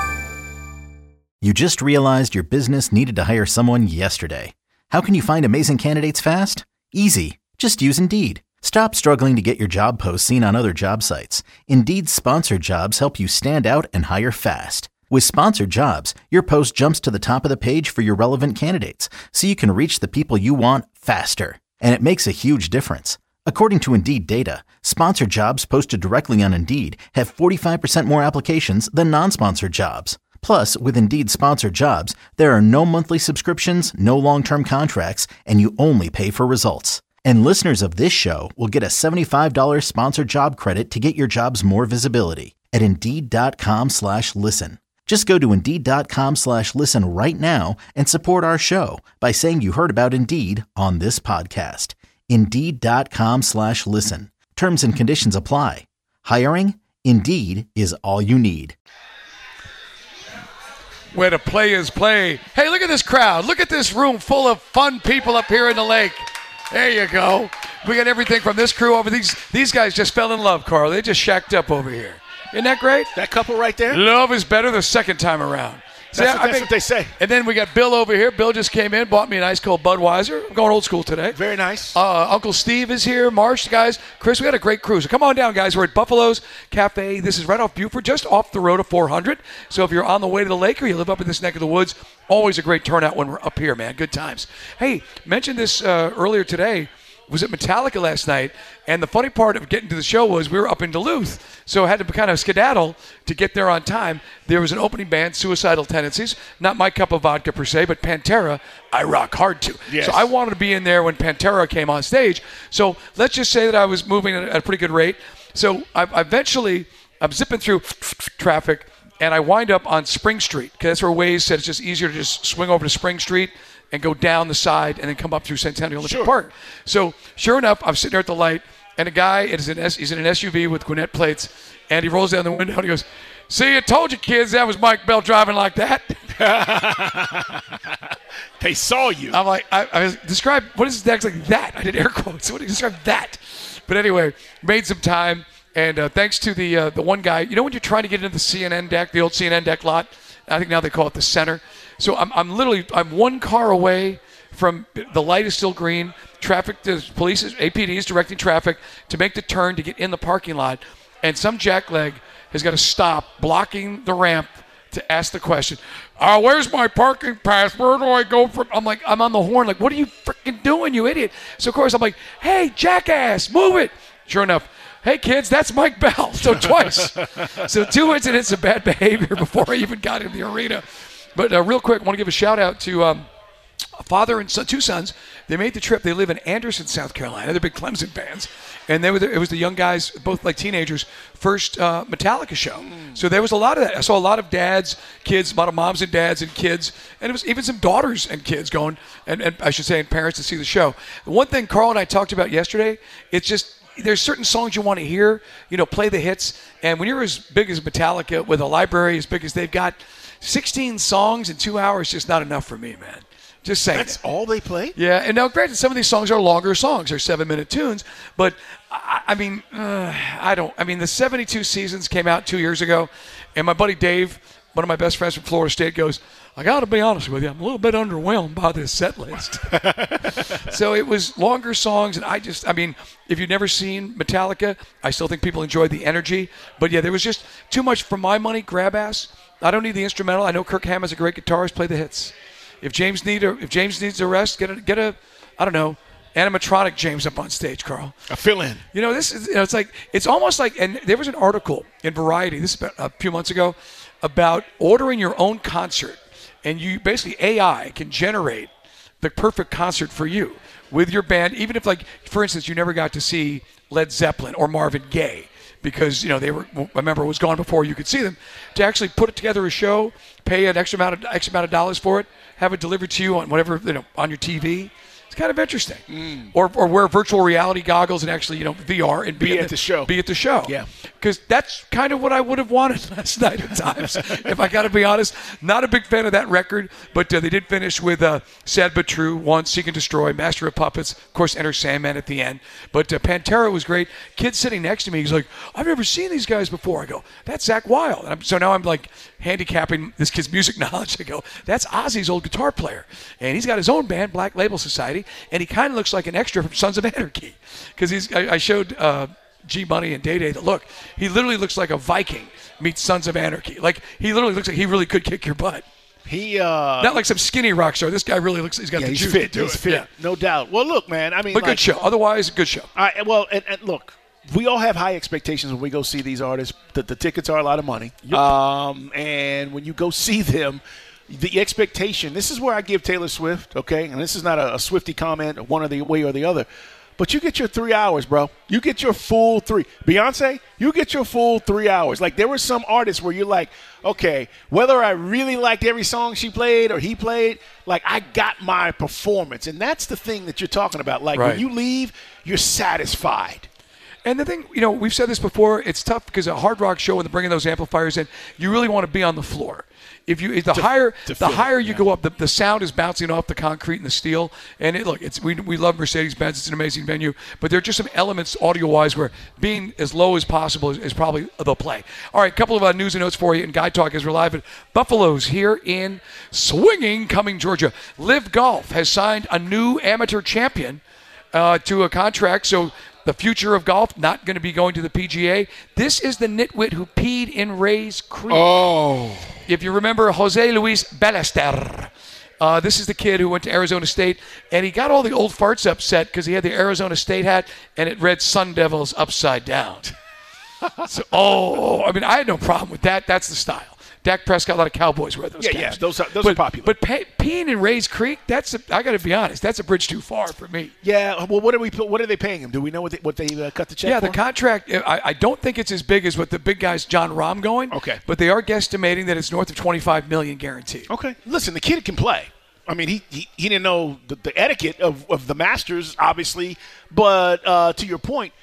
You just realized your business needed to hire someone yesterday. How can you find amazing candidates fast? Easy. Just use Indeed. Stop struggling to get your job posts seen on other job sites. Indeed's sponsored jobs help you stand out and hire fast. With sponsored jobs, your post jumps to the top of the page for your relevant candidates, so you can reach the people you want faster. And it makes a huge difference. According to Indeed data, sponsored jobs posted directly on Indeed have forty-five percent more applications than non-sponsored jobs. Plus, with Indeed sponsored jobs, there are no monthly subscriptions, no long-term contracts, and you only pay for results. And listeners of this show will get a seventy-five dollars sponsored job credit to get your jobs more visibility at Indeed.com slash listen. Just go to Indeed.com slash listen right now and support our show by saying you heard about Indeed on this podcast. Indeed.com slash listen. Terms and conditions apply. Hiring? Indeed is all you need. Where the players play. Hey, look at this crowd. Look at this room full of fun people up here in the lake. There you go. We got everything from this crew over. These these guys just fell in love, Carl. They just shacked up over here. Isn't that great? That couple right there? Love is better the second time around. That's, See, what, I that's what they say. And then we got Bill over here. Bill just came in, bought me an ice cold Budweiser. I'm going old school today. Very nice. Uh, Uncle Steve is here. Marsh, guys. Chris, we got a great crew. So come on down, guys. We're at Buffalo's Cafe. This is right off Buford, just off the road of four hundred. So if you're on the way to the lake or you live up in this neck of the woods, always a great turnout when we're up here, man. Good times. Hey, mentioned this uh, earlier today. Was at Metallica last night, and the funny part of getting to the show was we were up in Duluth, so I had to kind of skedaddle to get there on time. There was an opening band, Suicidal Tendencies, not my cup of vodka per se, but Pantera, I rock hard to. Yes. So I wanted to be in there when Pantera came on stage. So let's just say that I was moving at a pretty good rate. So I eventually, I'm zipping through traffic, and I wind up on Spring Street, because that's where Waze said it's just easier to just swing over to Spring Street and go down the side and then come up through Centennial Olympic Sure. Park. So sure enough, I'm sitting there at the light, and a guy is in, he's in an S U V with Gwinnett plates, and he rolls down the window and he goes, "See, I told you kids that was Mike Bell driving like that." They saw you. I'm like, I, I was, describe, what is next like that? I did air quotes. What do you describe that? But anyway, made some time, and uh, thanks to the uh, the one guy, you know when you're trying to get into the C N N deck, the old C N N deck lot, I think now they call it the center. So I'm, I'm literally, I'm one car away from, the light is still green, traffic, the police, is, A P D is directing traffic to make the turn to get in the parking lot, and some jackleg has got to stop blocking the ramp to ask the question, uh, where's my parking pass? Where do I go from? I'm like, I'm on the horn, like, what are you freaking doing, you idiot? So of course I'm like, hey, jackass, move it. Sure enough, hey kids, that's Mike Bell. So twice. So two incidents of bad behavior before I even got in the arena. But uh, real quick, I want to give a shout out to um, a father and son, two sons. They made the trip. They live in Anderson, South Carolina. They're big Clemson fans. And they were the, it was the young guys, both like teenagers, first uh, Metallica show. Mm. So there was a lot of that. I saw a lot of dads, kids, a lot of moms and dads and kids. And it was even some daughters and kids going, and, and I should say, and parents to see the show. The one thing Carl and I talked about yesterday, it's just, there's certain songs you want to hear, you know, play the hits. And when you're as big as Metallica, with a library as big as they've got, sixteen songs in two hours is just not enough for me, man. Just saying. That's that. all they play? Yeah, and now granted, some of these songs are longer songs. They're seven-minute tunes. But, I, I mean, uh, I don't. I mean, the seventy-two Seasons came out two years ago, and my buddy Dave, one of my best friends from Florida State goes, I got to be honest with you, I'm a little bit underwhelmed by this set list. So it was longer songs, and I just, I mean, if you've never seen Metallica, I still think people enjoyed the energy. But, yeah, there was just too much, for my money, grab ass. I don't need the instrumental. I know Kirk Hammett's a great guitarist. Play the hits. If James need a, if James needs a rest, get a, get a, I don't know, animatronic James up on stage, Carl. I fill in. You know, this is, you know, it's like, it's almost like, and there was an article in Variety, this is about a few months ago, about ordering your own concert. And you basically, A I can generate the perfect concert for you with your band, even if, like, for instance, you never got to see Led Zeppelin or Marvin Gaye because, you know, they were, a member was gone before you could see them, to actually put it together a show, pay an extra amount of, extra amount of dollars for it, have it delivered to you on whatever, you know, on your T V. It's kind of interesting. Mm. Or or wear virtual reality goggles and actually, you know, V R and be, be at the, the show. Be at the show. Yeah. Because that's kind of what I would have wanted last night at times, if I got to be honest. Not a big fan of that record, but uh, they did finish with uh, Sad But True, One, Seek and Destroy, Master of Puppets, of course, Enter Sandman at the end. But uh, Pantera was great. Kid sitting next to me, he's like, I've never seen these guys before. I go, that's Zakk Wylde. And I'm, so now I'm like handicapping this kid's music knowledge. I go, that's Ozzy's old guitar player. And he's got his own band, Black Label Society, and he kind of looks like an extra from Sons of Anarchy. Because he's, I, I showed uh, G Money and Day Day the look. He literally looks like a Viking meets Sons of Anarchy. Like, he literally looks like he really could kick your butt. He uh, not like some skinny rock star. This guy really looks. He's got yeah, the he's juice fit. to do He's it. fit, Yeah. no doubt. Well, look, man. I mean, but like, good show. Otherwise, good show. I, well, and, and look, we all have high expectations when we go see these artists. The, the tickets are a lot of money, yep. um, and when you go see them, the expectation. This is where I give Taylor Swift. Okay, and this is not a, a Swiftie comment, one or the way or the other. But you get your three hours, bro. You get your full three. Beyonce, you get your full three hours. Like, there were some artists where you're like, okay, whether I really liked every song she played or he played, like, I got my performance. And that's the thing that you're talking about. Like, right. when you leave, you're satisfied. And the thing, you know, we've said this before, it's tough because a hard rock show, when they're bringing those amplifiers in, you really want to be on the floor. If you, if the to, higher, to the higher it, you yeah. go up, the, the sound is bouncing off the concrete and the steel. And it, look, it's we we love Mercedes-Benz. It's an amazing venue, but there are just some elements audio-wise where being as low as possible is, is probably the play. All right, a couple of uh, news and notes for you in Guy Talk as we're live at Buffalo's here in swinging, Cumming, Georgia. Live Golf has signed a new amateur champion uh, to a contract, so. The future of golf, not going to be going to the P G A. This is the nitwit who peed in Rays Creek. Oh. If you remember Jose Luis Ballester, uh, this is the kid who went to Arizona State, and he got all the old farts upset because he had the Arizona State hat, and it read Sun Devils upside down. so, oh, I mean, I had no problem with that. That's the style. Dak Prescott, a lot of Cowboys wear those Yeah, caps. yeah, those are, those but, are popular. But pay, peeing in Rays Creek, that's a, I got to be honest, that's a bridge too far for me. Yeah, well, what are we? What are they paying him? Do we know what they, what they uh, cut the check Yeah, for? the contract, I, I don't think it's as big as what the big guys, John Rahm, going. Okay. But they are guesstimating that it's north of twenty-five million dollars guaranteed. Okay. Listen, the kid can play. I mean, he he, he didn't know the, the etiquette of, of the Masters, obviously. But uh, to your point,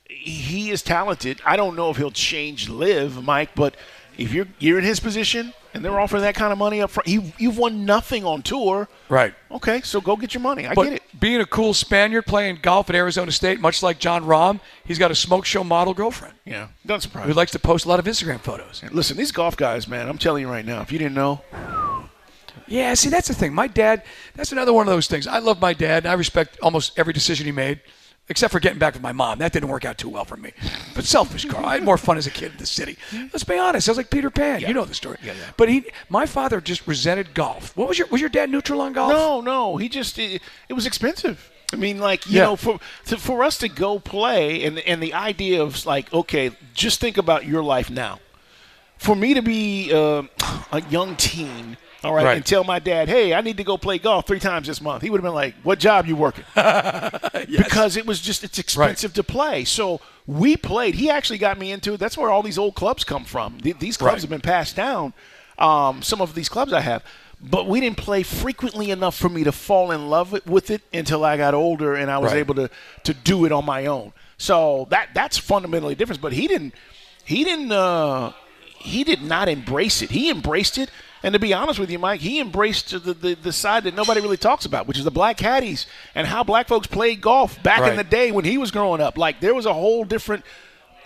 he is talented. I don't know if he'll change live, Mike, but if you're you're in his position and they're offering that kind of money up front, you, you've won nothing on tour. Right. Okay, so go get your money. I but get it. Being a cool Spaniard playing golf at Arizona State, much like John Rahm, he's got a smoke show model girlfriend. Yeah, doesn't surprise who me. likes to post a lot of Instagram photos. Listen, these golf guys, man, I'm telling you right now, if you didn't know. Yeah, see, that's the thing. My dad, that's another one of those things. I love my dad, and I respect almost every decision he made. Except for getting back with my mom. That didn't work out too well for me. But selfish, Carl. I had more fun as a kid in the city. Let's be honest. I was like Peter Pan. Yeah. You know the story. Yeah, yeah. But he, my father just resented golf. What was your was your dad neutral on golf? No, no. He just it, it was expensive. I mean, like, you Yeah. know, for to, for us to go play and and the idea of like, okay, just think about your life now. For me to be uh, a young teen, all right, Right. and tell my dad, hey, I need to go play golf three times this month. He would have been like, what job you working? Yes. Because it was just, it's expensive to play. So we played. He actually got me into it. That's where all these old clubs come from. Th- These clubs Right. have been passed down, um, some of these clubs I have. But we didn't play frequently enough for me to fall in love with- with it until I got older and I was Right. able to, to do it on my own. So that that's fundamentally different. But he didn't, he didn't, uh, he did not embrace it. He embraced it. And to be honest with you, Mike, he embraced the, the, the side that nobody really talks about, which is the black caddies and how black folks played golf back Right. in the day when he was growing up. Like, there was a whole different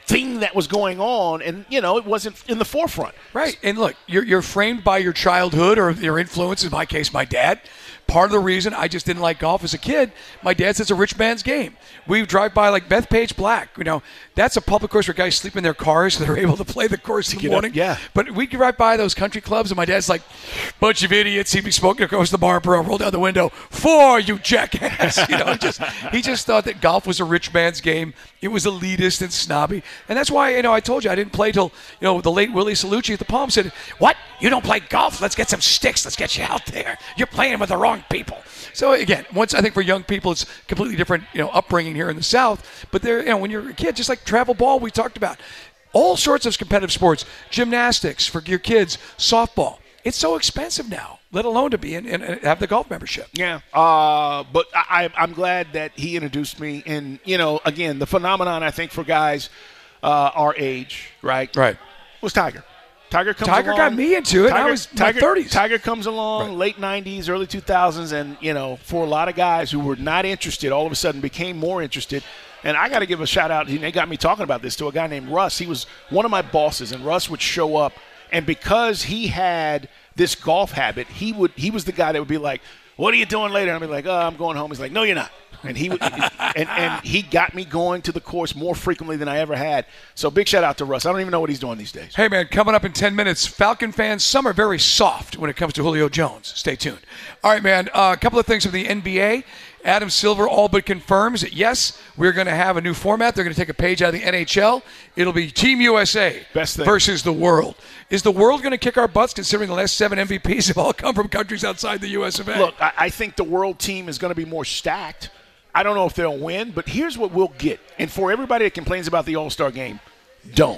thing that was going on, and, you know, it wasn't in the forefront. Right. And look, you're, you're framed by your childhood or your influence, in my case, my dad. Part of the reason I just didn't like golf as a kid, my dad says it's a rich man's game. We drive by like Bethpage Black. You know, that's a public course where guys sleep in their cars so they're able to play the course in the morning. Up, yeah. But we could drive by those country clubs, and my dad's like, bunch of idiots. He'd be smoking across the Marlboro, roll down the window, for you jackass. You know, just he just thought that golf was a rich man's game. It was elitist and snobby. And that's why, you know, I told you I didn't play till, you know, the late Willie Salucci at the Palm said, what? You don't play golf? Let's get some sticks. Let's get you out there. You're playing with the wrong people. So, again, once I think for young people, it's completely different, you know, upbringing here in the South. But there, you know, when you're a kid, just like travel ball we talked about, all sorts of competitive sports, gymnastics for your kids, softball. It's so expensive now, let alone to be in and have the golf membership. Yeah, uh, but I, I'm glad that he introduced me. And, you know, again, the phenomenon I think for guys uh, our age, right? Right. Was Tiger. Tiger comes Tiger along. got me into it. Tiger, I was in Tiger, my thirties. Tiger comes along, Right. late nineties, early two thousands, and, you know, for a lot of guys who were not interested, all of a sudden became more interested. And I got to give a shout-out, they got me talking about this, to a guy named Russ. He was one of my bosses, and Russ would show up. And because he had this golf habit, he would he was the guy that would be like, what are you doing later? And I'd be like, oh, I'm going home. He's like, no, you're not. And he would, and, and he got me going to the course more frequently than I ever had. So big shout out to Russ. I don't even know what he's doing these days. Hey, man, coming up in ten minutes, Falcon fans, some are very soft when it comes to Julio Jones. Stay tuned. All right, man, uh, a couple of things from the N B A. Adam Silver all but confirms that, yes, we're going to have a new format. They're going to take a page out of the N H L. It'll be Team U S A Best thing. versus the world. Is the world going to kick our butts, considering the last seven M V Ps have all come from countries outside the U S of A? Look, I, I think the world team is going to be more stacked. I don't know if they'll win, but here's what we'll get. And for everybody that complains about the All-Star game, don't.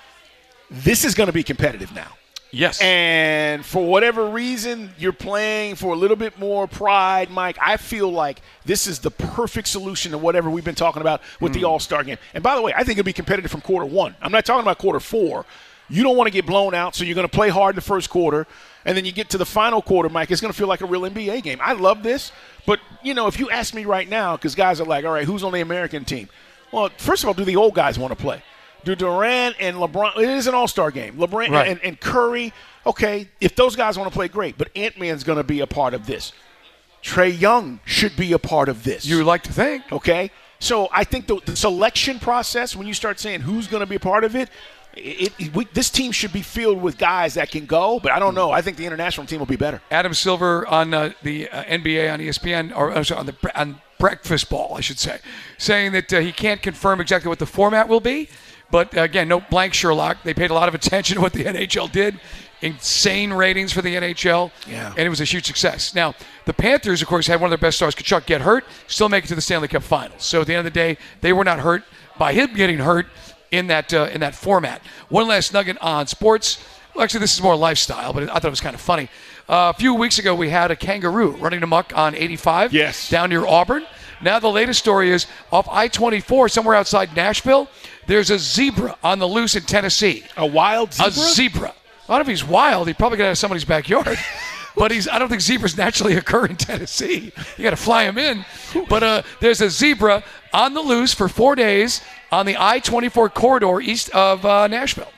This is going to be competitive now. Yes. And for whatever reason, you're playing for a little bit more pride, Mike. I feel like this is the perfect solution to whatever we've been talking about with mm. the All-Star game. And by the way, I think it'll be competitive from quarter one. I'm not talking about quarter four. You don't want to get blown out, so you're going to play hard in the first quarter. And then you get to the final quarter, Mike, it's going to feel like a real N B A game. I love this. But, you know, if you ask me right now, because guys are like, all right, who's on the American team? Well, first of all, do the old guys want to play? Do Durant and LeBron – it is an all-star game. LeBron right. and, and Curry, okay, if those guys want to play, great. But Ant-Man's going to be a part of this. Trae Young should be a part of this. You would like to think. Okay? So I think the, the selection process, when you start saying who's going to be a part of it, It, it, we, this team should be filled with guys that can go, but I don't know. I think the international team will be better. Adam Silver on uh, the uh, N B A on E S P N, or uh, sorry, on the on Breakfast Ball, I should say, saying that uh, he can't confirm exactly what the format will be. But, uh, again, no blank Sherlock. They paid a lot of attention to what the N H L did. Insane ratings for the N H L, yeah. and it was a huge success. Now, the Panthers, of course, had one of their best stars, Kachuk, get hurt, still make it to the Stanley Cup Finals. So at the end of the day, they were not hurt by him getting hurt in that uh, in that format. One last nugget on sports. Well, actually, this is more lifestyle, but I thought it was kind of funny. Uh, a few weeks ago, we had a kangaroo running amok on eighty-five yes. down near Auburn. Now the latest story is off I twenty-four, somewhere outside Nashville, there's a zebra on the loose in Tennessee. A wild zebra? A zebra. I don't know if he's wild. He probably got out of somebody's backyard. But he's. I don't think zebras naturally occur in Tennessee. You got to fly him in. But uh, there's a zebra on the loose for four days on the I twenty-four corridor east of uh, Nashville.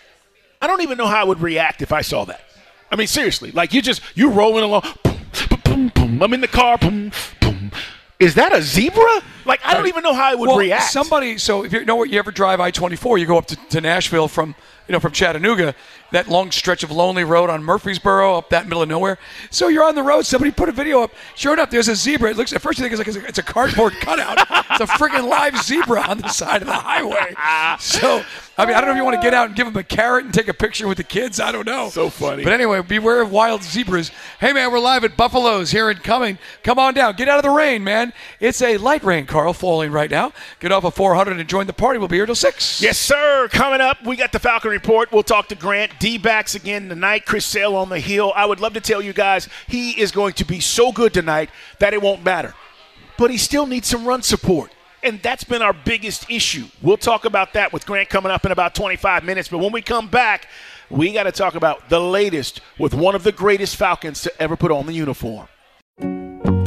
I don't even know how I would react if I saw that. I mean, seriously. Like, you just, you're rolling along. Boom, boom, boom, I'm in the car. Boom, boom. Is that a zebra? Like, I don't even know how I would well, react. Somebody, so if you know what, you ever drive I twenty-four, you go up to, to Nashville from, you know, from Chattanooga, that long stretch of lonely road on Murfreesboro up that middle of nowhere. So you're on the road. Somebody put a video up. Sure enough, there's a zebra. It looks at first you think it's like it's a, it's a cardboard cutout. It's a freaking live zebra on the side of the highway. So I mean, I don't know if you want to get out and give them a carrot and take a picture with the kids. I don't know. So funny. But anyway, beware of wild zebras. Hey man, we're live at Buffalo's here in Cumming. Come on down. Get out of the rain, man. It's a light rain, Carl, falling right now. Get off of four hundred and join the party. We'll be here till six. Yes, sir. Coming up, we got the Falcon Report. We'll talk to Grant. D-backs again tonight. Chris Sale on the hill. I would love to tell you guys he is going to be so good tonight that it won't matter. But he still needs some run support. And that's been our biggest issue. We'll talk about that with Grant coming up in about twenty-five minutes. But when we come back, we got to talk about the latest with one of the greatest Falcons to ever put on the uniform.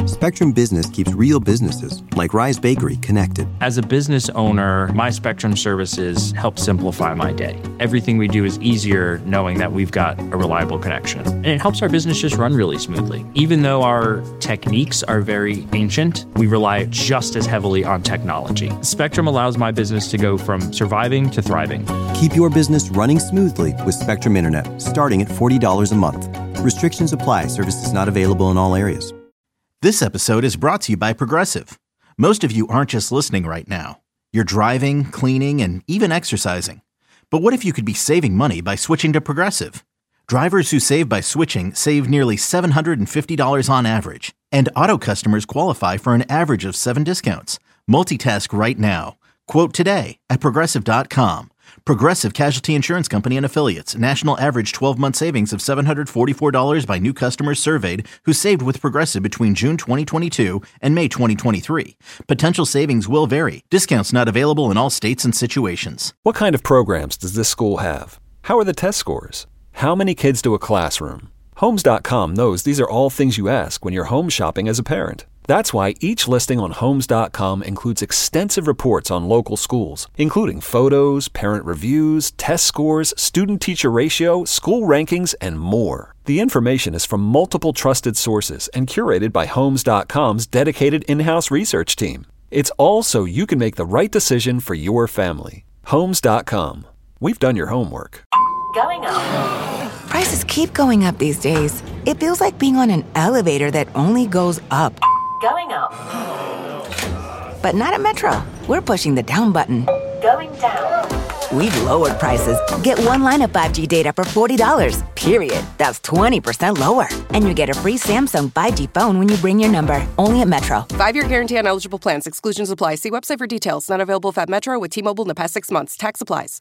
Spectrum Business keeps real businesses, like Rise Bakery, connected. As a business owner, my Spectrum services help simplify my day. Everything we do is easier knowing that we've got a reliable connection. And it helps our business just run really smoothly. Even though our techniques are very ancient, we rely just as heavily on technology. Spectrum allows my business to go from surviving to thriving. Keep your business running smoothly with Spectrum Internet, starting at forty dollars a month. Restrictions apply. Services not available in all areas. This episode is brought to you by Progressive. Most of you aren't just listening right now. You're driving, cleaning, and even exercising. But what if you could be saving money by switching to Progressive? Drivers who save by switching save nearly seven hundred fifty dollars on average. And auto customers qualify for an average of seven discounts. Multitask right now. Quote today at Progressive dot com. Progressive Casualty Insurance Company and Affiliates. National average twelve-month savings of seven hundred forty-four dollars by new customers surveyed who saved with Progressive between June twenty twenty-two and May twenty twenty-three. Potential savings will vary. Discounts not available in all states and situations. What kind of programs does this school have? How are the test scores? How many kids do a classroom? Homes dot com knows these are all things you ask when you're home shopping as a parent. That's why each listing on Homes dot com includes extensive reports on local schools, including photos, parent reviews, test scores, student-teacher ratio, school rankings, and more. The information is from multiple trusted sources and curated by Homes dot com's dedicated in-house research team. It's all so you can make the right decision for your family. Homes dot com. We've done your homework. Going up. Prices keep going up these days. It feels like being on an elevator that only goes up. Going up. But not at Metro. We're pushing the down button. Going down. We've lowered prices. Get one line of five G data for forty dollars, period. That's twenty percent lower. And you get a free Samsung five G phone when you bring your number. Only at Metro. Five-year guarantee on eligible plans. Exclusions apply. See website for details. Not available if at Metro with T-Mobile in the past six months. Tax applies.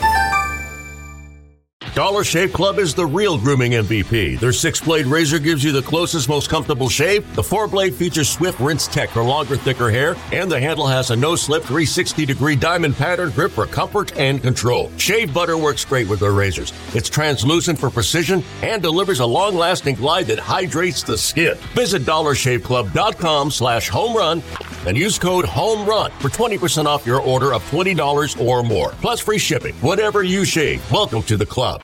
Dollar Shave Club is the real grooming M V P. Their six-blade razor gives you the closest, most comfortable shave. The four-blade features Swift Rinse Tech for longer, thicker hair. And the handle has a no-slip three hundred sixty degree diamond pattern grip for comfort and control. Shave butter works great with their razors. It's translucent for precision and delivers a long-lasting glide that hydrates the skin. Visit dollar shave club dot com slash home run and use code HOMERUN for twenty percent off your order of twenty dollars or more. Plus free shipping. Whatever you shave, welcome to the club.